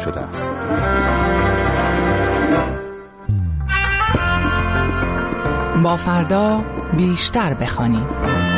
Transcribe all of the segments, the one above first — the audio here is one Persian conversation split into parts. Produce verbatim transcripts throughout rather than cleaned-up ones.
شده است. با فردا بیشتر بخوانیم.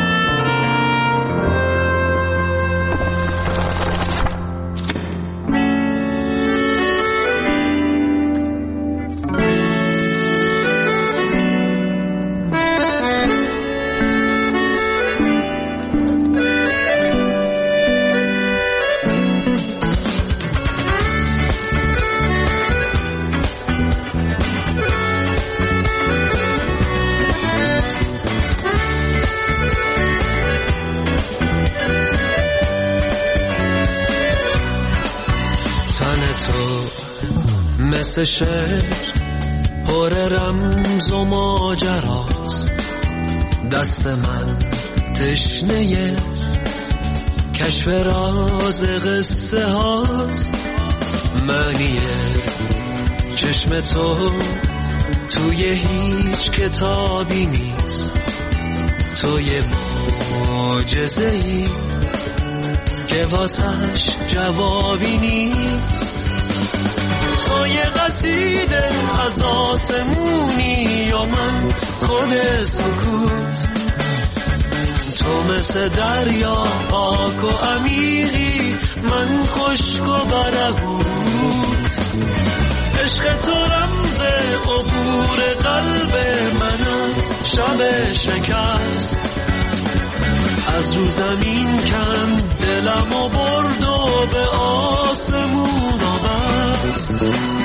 مثل شعر پر رمز و ماجراست، دست من تشنه کشف راز قصه هاست. معنی چشم تو توی هیچ کتابی نیست، تو یه معجزه‌ای که واسش جوابی نیست. تو یه قصیده از آسمونی یا من خود سکوت، تو مثل دریا پاک و عمیقی، من خشک و برهوت. عشق تو رمز عبور قلب من از شب شکست، از رو زمین کند دلم و برد و به آسمون آورد.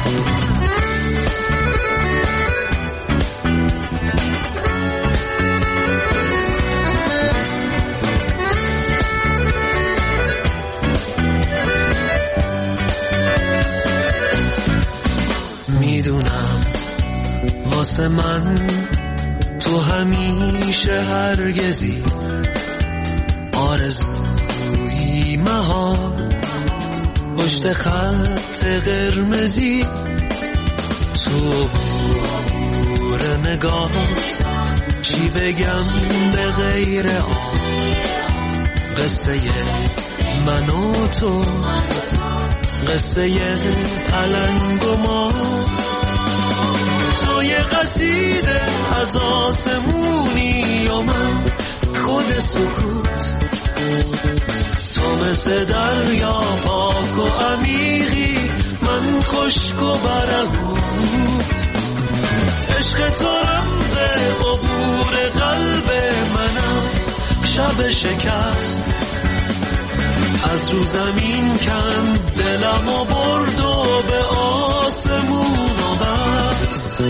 میدونم واسه من تو همیشه هرگزی آرزویی مهار پشت خط قرمزی، تو بور نگات چی بگم به غیر آن قصه من و تو، قصه پلنگ و ما. تو یه قصیده از آسمونی و من خود سکوت، تو مثل دریا پاک و عمیقی، من خشک و برهوت. عشق تو رمز عبور قلب من از شب شکست، از رو زمین کند دلم و برد و به آسمون آورد.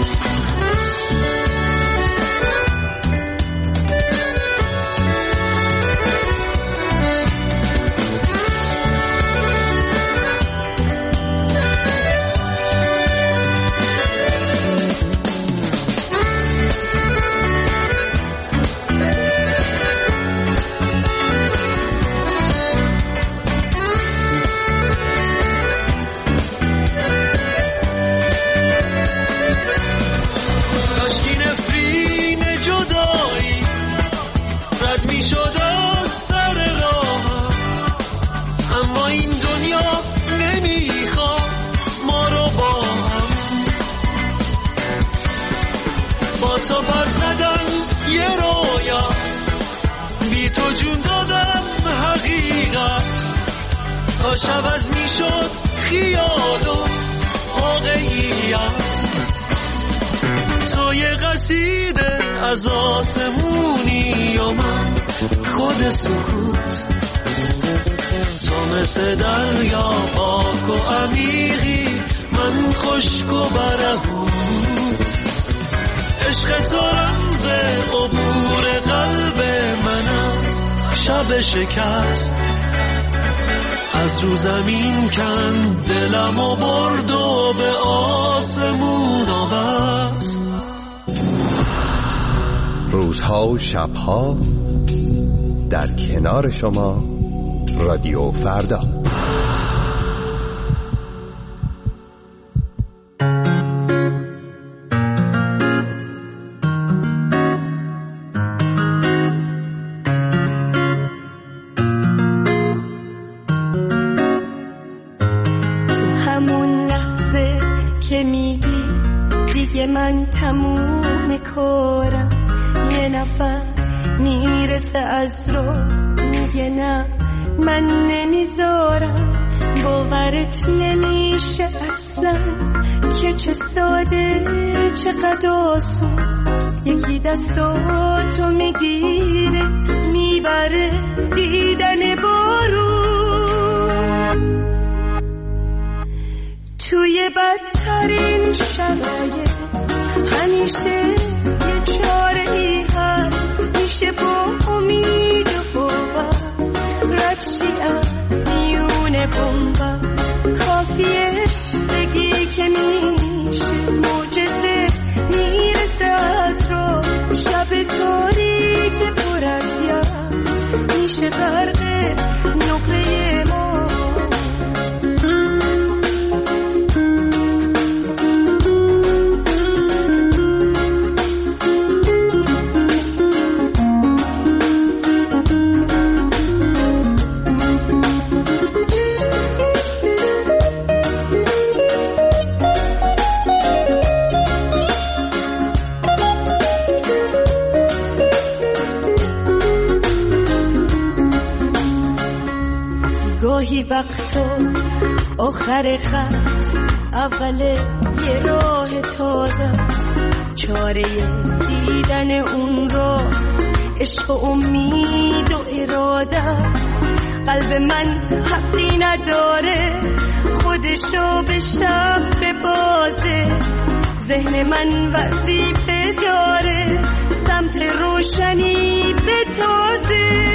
تو پر زدن یه رویاست، بی تو جون دادم حقیقت، تا شب از می شد خیال و واقعیت. تو یه قصیده از آسمونی و من خود سکوت، تو مثل دریا پاک و عمیقی، من خشک و برهوت. عشق تو رمز عبور قلب من از شب شکست، از رو زمین کند دلم و برد و به آسمون آورد. روزها و شبها در کنار شما، رادیو فردا. تو که میگی دیگه من تموم کارم، یه نفر میرسه از رو میگه نه من نمیذارم. باورت نمیشه اصلا که چه ساده چقدر آسون یکی دستاتو میگیره میبره دیدن بارون. توی بدترین شرایط همیشه یه چاره ای هست، میشه با امید و باور ردشی از میون بنبست. کافیه بگی که میشه معجزه میرسه از رو، شب تاریک پر از یاد میشه غرق نقره ما. گاهی وقتا آخر خط اول یه راه تازه است، چاره دیدن اون را عشق و امید و اراده. قلب من حقی نداره خودشو به شب ببازه، ذهن من وظیفه داره سمت روشنی بتازه.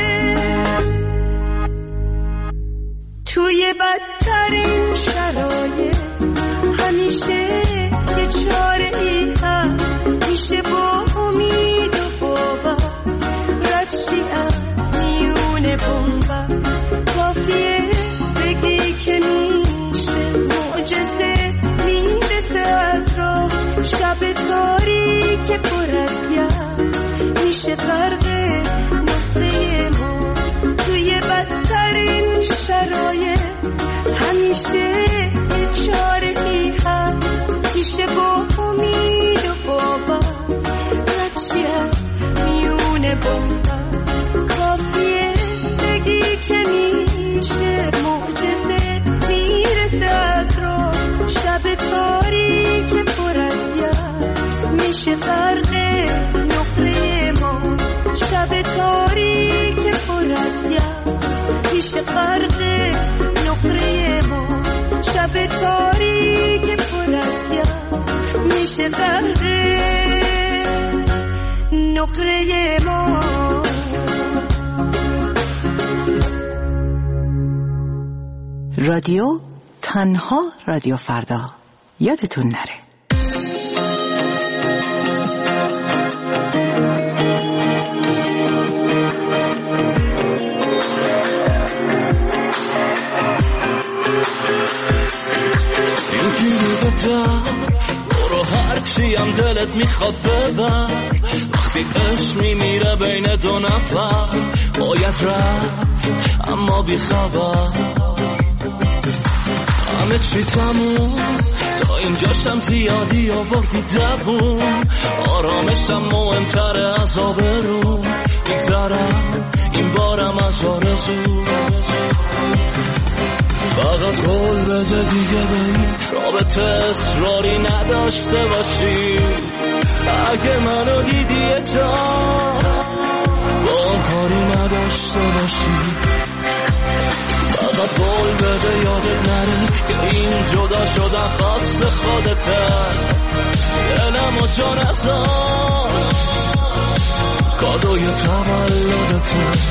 توی بدترین شرایط همیشه یه چاره ای هست، میشه با امید و باور ردشی از میون بنبست. کافیه بگی که میشه معجزه میرسه از راه، شب تاریک پر از یاد میشه غرق نقطه ما. توی بدترین شرایط همیشه یه چاره ای هست، میشه با امید و باور ردشی از میون بنبست. کافیه بگی که میشه معجزه میرسه از راه، شب تاریک پر از یاد میشه غرق نقره ما. شب تاریک پر از یاد میشه غرق نقره ما. شب تاریک پر از یاد میشه غرق نقره ما. رادیو تنها رادیو فردا، یادتون نره. برو هرچی هم دلت میخواد ببر، وقتی عشق میمیره بین دو نفر باید رفت اما بی خبر. همه چی تموم تا اینجاشم زیادی آوردی دوون، آرامشم مهمتره از آبرو. میگذرم این بارم از آرزو، فقط قول بده دیگه به این رابطه اصراری نداشته باشی. اگه منو دیدی تا با اون کاری نداشته باشی، فقط قول بده یادت نره که این جدا شدن خاص خودته. دلم و جا نزار کادوی تولدته.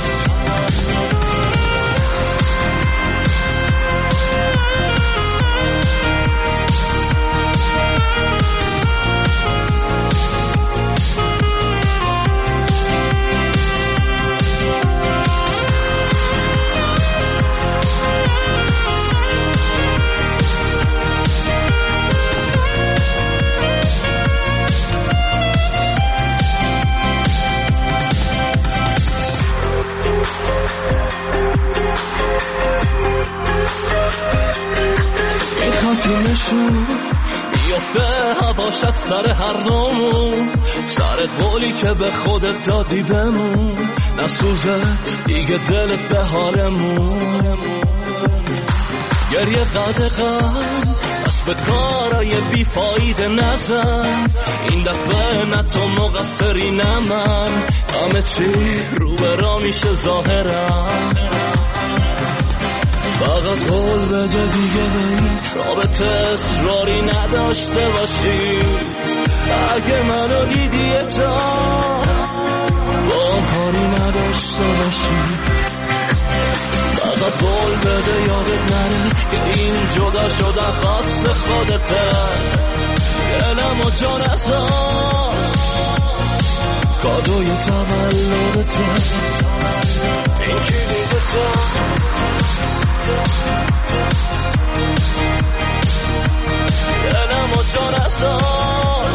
بیفته هواش از سر هر دومون، سر قولی که به خودت دادی بمون، نسوزه دیگه دلت به حالمون. گریه قدقم بس به کارای بیفایده نزن، این دفعه نه تو مقصری نه من، همه چی رو به را میشه ظاهرم. فقط قول بده دیگه به هیچ رابطه اصراری نداشته باشی، اگه منو دیدی یه جا با هم کاری نداشته باشی. فقط قول بده یادت نره که این جدا شدن خواست خودته، دلم و جا نزار کادوی تولدته، این کلیدته. دلم و جا نزار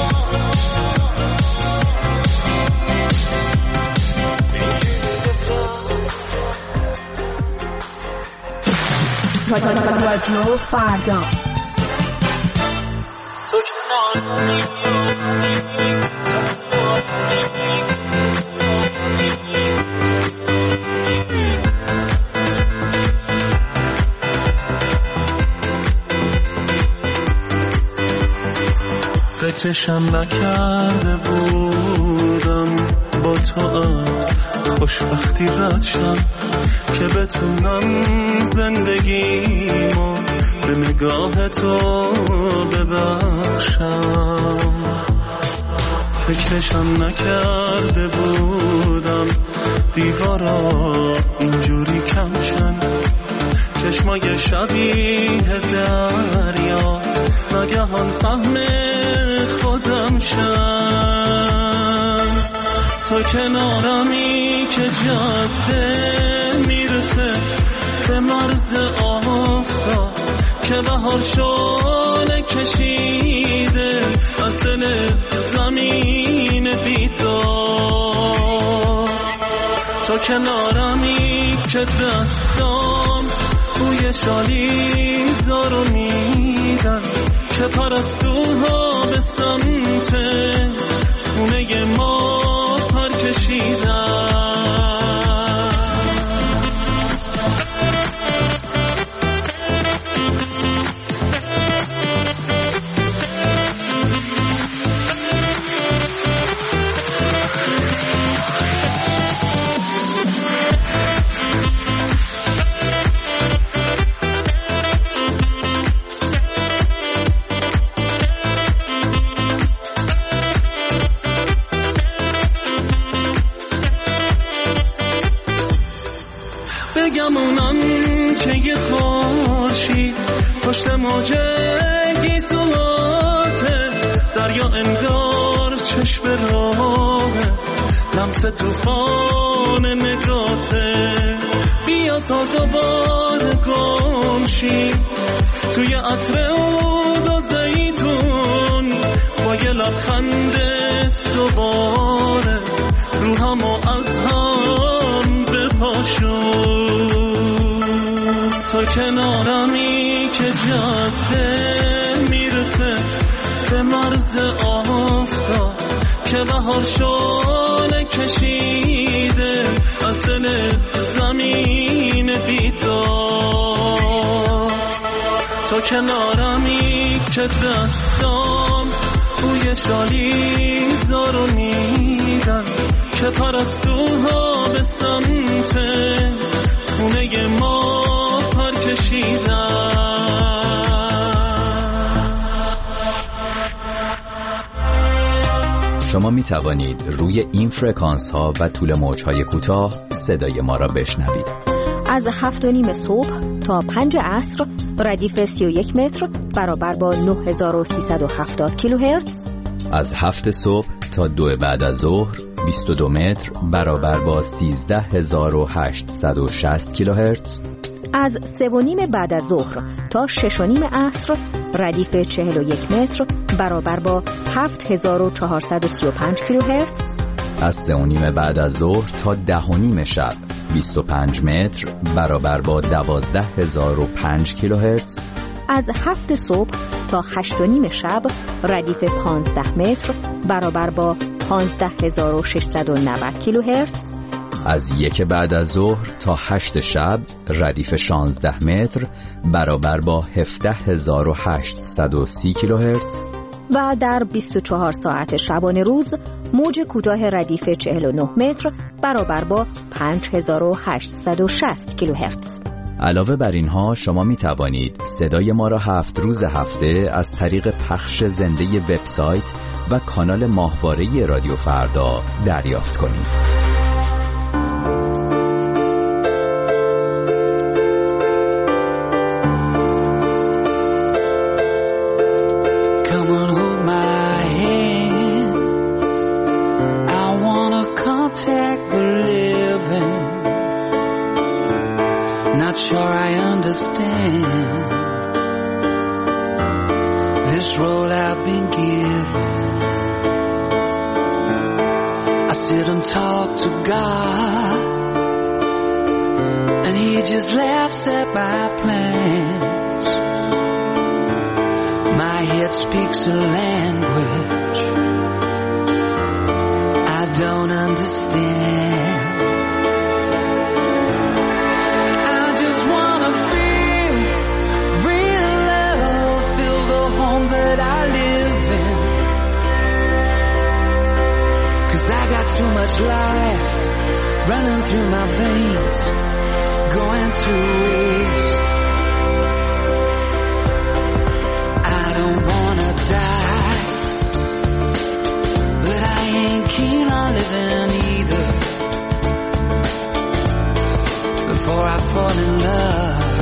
رادیو فردا. تو کنار فکرشم نکرده بودم با تو از خوشبختی رد شم، که بتونم زندگیمو به نگاه تو ببخشم. فکرشم نکرده بودم دیوارا اینجوری کم شن، چشمای شبیه دریا ناگهان سهم خودم شن. تو کنارمی که جاده میرسه به مرز آفتاب، که بهار شعله کشیده از دل زمین بی‌تاب. تو کنارمی که دستام بوی شالی زارو میدن، که پرستوها به سمت خونه ما پر کشیدن. بگمونم که یه خورشید پشت موجه گیسواته، دریا انگار چشم راهه، لمس توفان نگاته. بیا تا دوباره گمشی توی عطر عود و زیتون، با یه لبخندت دوباره روحمو از هم بپاشون. تو کنارمی که جاده میرسه به مرز آفتاب، که بهار شعله کشیده از دل زمین بی‌تاب. تو کنارمی که دستام بوی شالی زارو میدن، که پرستوها به سمت خونه ما پر کشیدن. شما می توانید روی این فرکانس ها و طول موج های کوتاه صدای ما را بشنوید. از هفت و نیم صبح تا پنج عصر ردیف سی و یک متر برابر با نه هزار و سیصد و هفتاد کیلوهرتز. از هفت صبح تا دو بعد از ظهر بیست و دو متر برابر با سیزده هزار و هشتصد و شصت کیلوهرتز. از سه و نیم بعد از ظهر تا شش و نیم عصر ردیف چهل و یک متر برابر با هفت هزار و چهارصد و سی و پنج کیلوهرتز. از سه و نیم بعد از ظهر تا ده و نیم شب بیست و پنج متر برابر با دوازده هزار و پنج کیلوهرتز. از هفت صبح تا هشت و نیم شب ردیف پانزده متر برابر با پانزده هزار و ششصد و نود کیلوهرتز. از یک بعد از ظهر تا هشت شب ردیف شانزده متر برابر با هفده هزار و هشتصد و سی کیلوهرتز. و در بیست و چهار ساعت شبانه روز موج کوتاه ردیف چهل و نه متر برابر با پنج هزار و هشتصد و شصت کیلوهرتز. علاوه بر اینها شما می توانید صدای ما را هفت روز هفته از طریق پخش زنده وبسایت و کانال ماهواره رادیو فردا دریافت کنید. Not sure I understand this role I've been given. I sit and talk to God, and He just laughs at my plans. My head speaks a language I don't understand. Too much life running through my veins, going to waste. I don't wanna die, but I ain't keen on living either. Before I fall in love,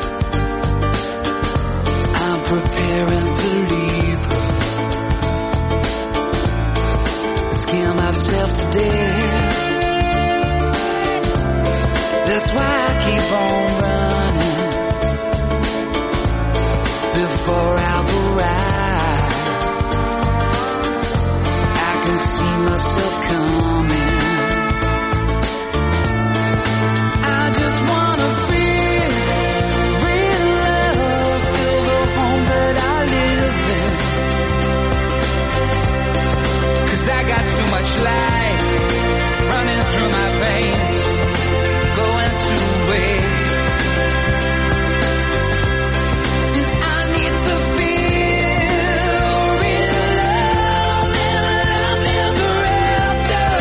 I'm preparing to leave her. Scare myself to death. That's why I keep on running before I've arrived. I can see myself coming. I just wanna feel real love, feel the home that I live in. 'Cause I got too much life running through my veins, going to waste. And I need to feel real love and love ever after.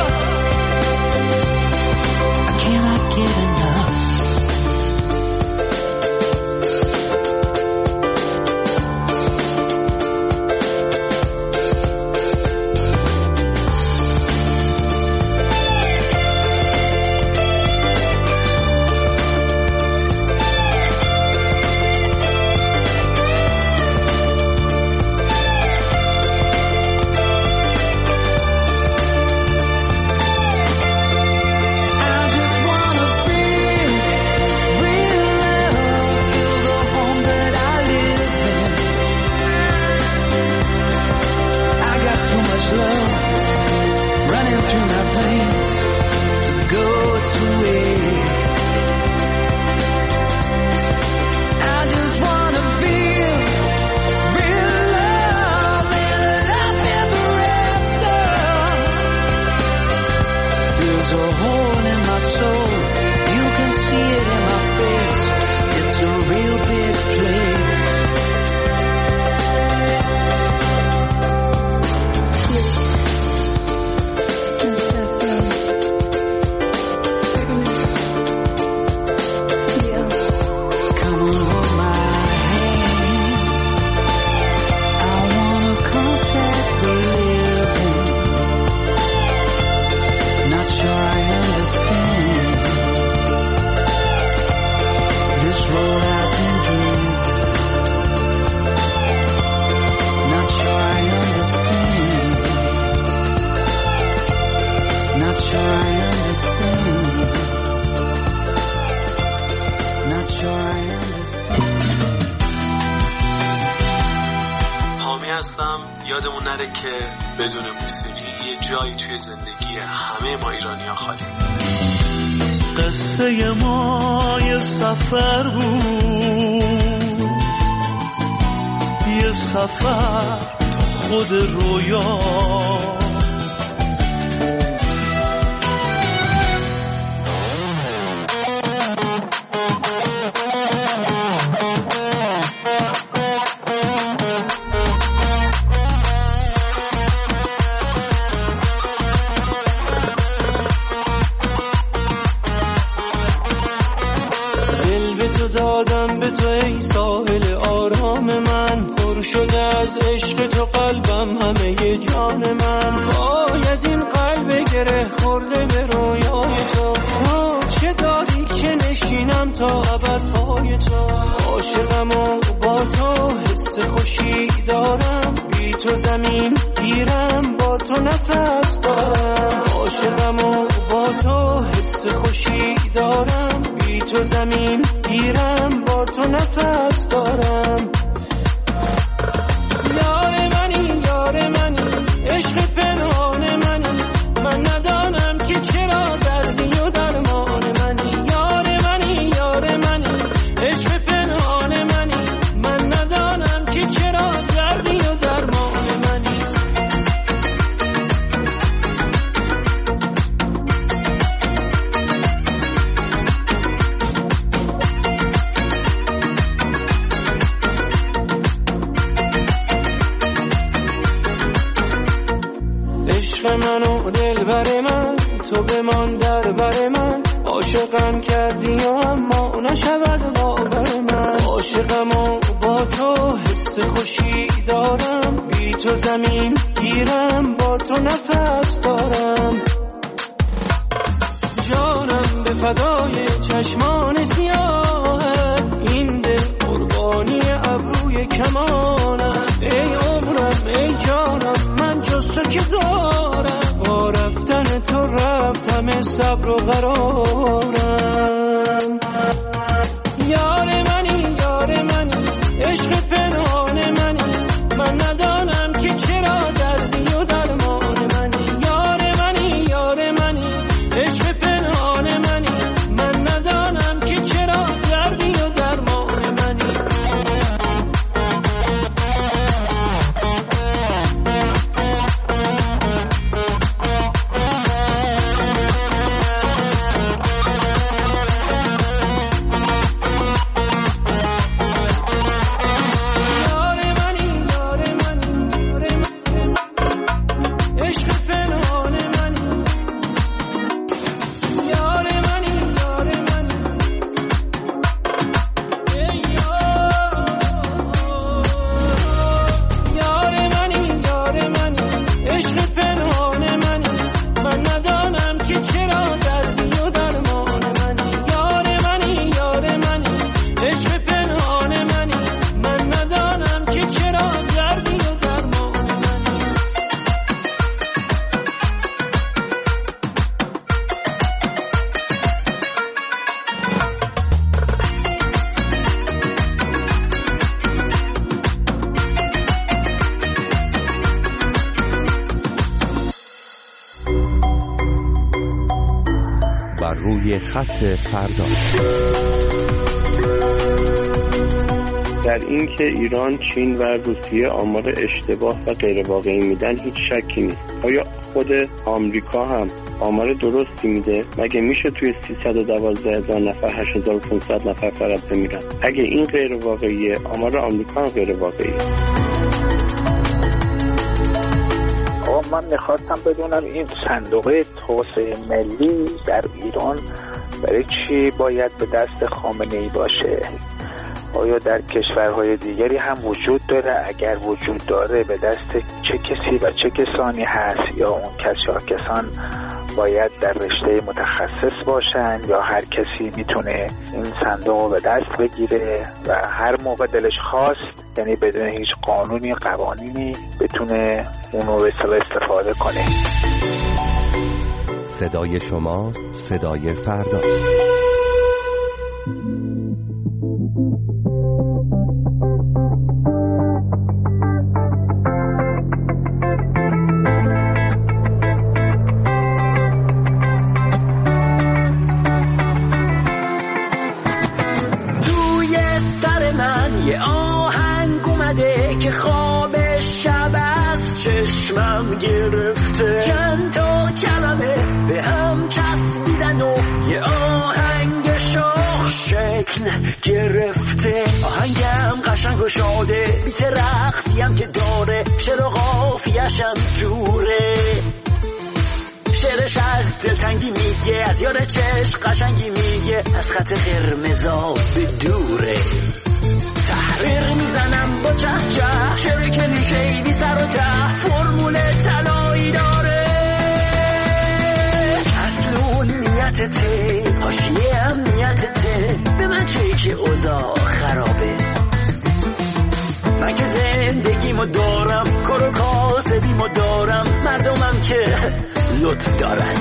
I cannot get enough. یادمون نره که بدون موسیقی یه جایی توی زندگی همه ما ایرانی‌ها خالی. قصه ما یه سفر بود، یه سفر خود رویا. دل به تو دادم، به تو ای ساحل آرام من، پر شده از عشق تو قلبم همه جان من. وای از این قلب گره خورده به رویای تو، تو چه داری که نشینم تا ابد پای تو. عاشقم و با تو حس خوشی دارم، بی تو زمین گیرم با تو نفس دارم. عاشقم و با تو حس خوشی دارم، بی تو زمین گیرم با تو نفس دارم. یار منی یار منی عشق پنهان منی، من ندانم که چرا دردی و درمان منی. یار منی یار منی عشق پنهان منی، من ندانم که چرا دردی و درمان منی. عشق من و دلبر من، تو بمان در بر من. عاشقم کردی و اما نشود باور من. عاشقم و با تو حس خوشی دارم، بی تو زمین گیرم با تو نفس دارم. جانم به فدای چشمان سیاه، این دل قربانی ابروی کمانم. ای عمرم ای جانم من جز تو که دارم، با رفتن تو رفتم صبر و قرارم. یار منی یار منی عشق پنهان منی، من ندانم که چرا دردی و درمان منی. یار منی یار منی عشق پنهان منی، من ندانم که چرا دردی و درمان منی. بر روی خط فردا. در این که ایران، چین و روسیه آمار اشتباه و غیر واقعی میدن هیچ شکی نیست. آیا خود آمریکا هم آمار درستی میده؟ مگه میشه توی سیصد و دوازده هزار نفر هشت هزار و پانصد نفر فقط بمیرن؟ اگه این غیر واقعیه، آمار آمریکا هم غیر واقعیه. من میخواستم بدونم این صندوق توسعه ملی در ایران برای چی باید به دست خامنه‌ای باشه؟ آیا در کشورهای دیگری هم وجود داره؟ اگر وجود داره به دست چه کسی و چه کسانی هست؟ یا اون کسی ها کسان باید در رشته متخصص باشن یا هر کسی میتونه این صندوق رو به دست بگیره و هر موقع دلش خواست، یعنی بدون هیچ قانونی قوانینی، بتونه اونو به استفاده کنه؟ صدای شما صدای فرداست. توی سر من یه آهنگ اومد اومده که خواب شب از چشمم گرفته، چند تا کلمه به هم چسبیدن و یه آهنگ شاخ شکل گرفته. آهنگم قشنگ و شاده، بیت رقصیم که داره، شعر و قافیه‌شم جوره. شعرش از دلتنگی میگه، از یار چشم قشنگی میگه، از خط قرمزا به دوره. تحریر میزنم با چه چه، شعر کلیشه‌ای بی سر و ته، فرمول طلایی داره. اصلون نیتته، حاشیه هم نیتته، به من چه که اوضاع خرابه. من که زندگیمو دارم، کار و کاسبیمو دارم، مردمم که لطف دارن.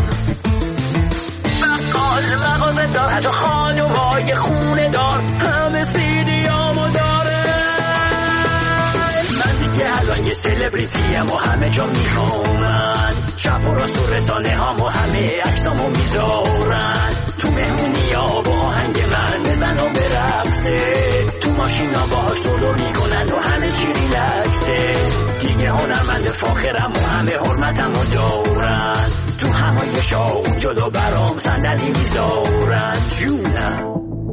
بقال مغازه دار، حتی خانومای خونه دار، همه سیدیامو داره. من دیگه الان یه سلبریتیم و همه جا میخوامن، شب و راست و رسانه هم و همه عکسامو میذارن. تو مهمونی ها با آهنگ من بزن و برقصه، تو ماشین ها باهاش دلو میکنن و همه چی ریلکسه. دیگه هنرمند فاخرم و همه حرمتم رو دارن، تو همایش ها اون جلو برام صندلی میذارن. جونم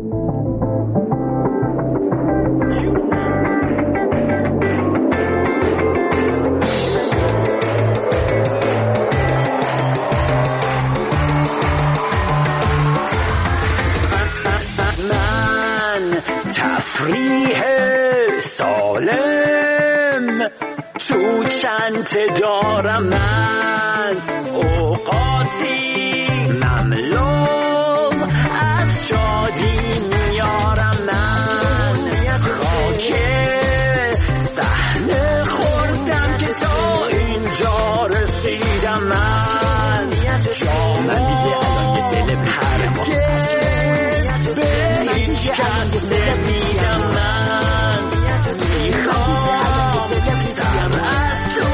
تفریح سالم تو چند دارم، من اوقاتی مملو از شادی میارم. من خاک صحنه خوردم که تا اینجا رسیدم. من جامعه هرگز به هیچ کس نمیدم. من میخوام سر از تو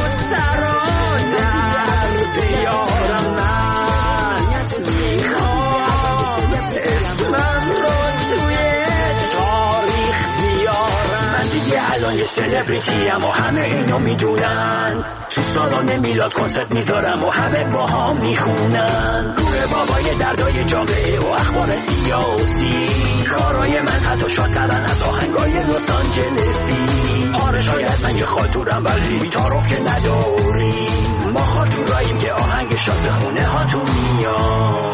سرانم بیارم. من میخوام اسمم رو توی تاریخ بیارم. من دیگه الان یه سلبریتیم و همه اینو میدونن، تو سالن میلاد کنسرت میذارم و همه با هم میخونن. کوره بابای دردای جامعه و اخبار سیاسی، کارای من حتی شادترن از آهنگای لس آنجلسی. آره شاید من یه خاطورم ولی بی‌تعارف که نداریم، ما خاطوراییم که آهنگ شاد به خونه هاتون میاد.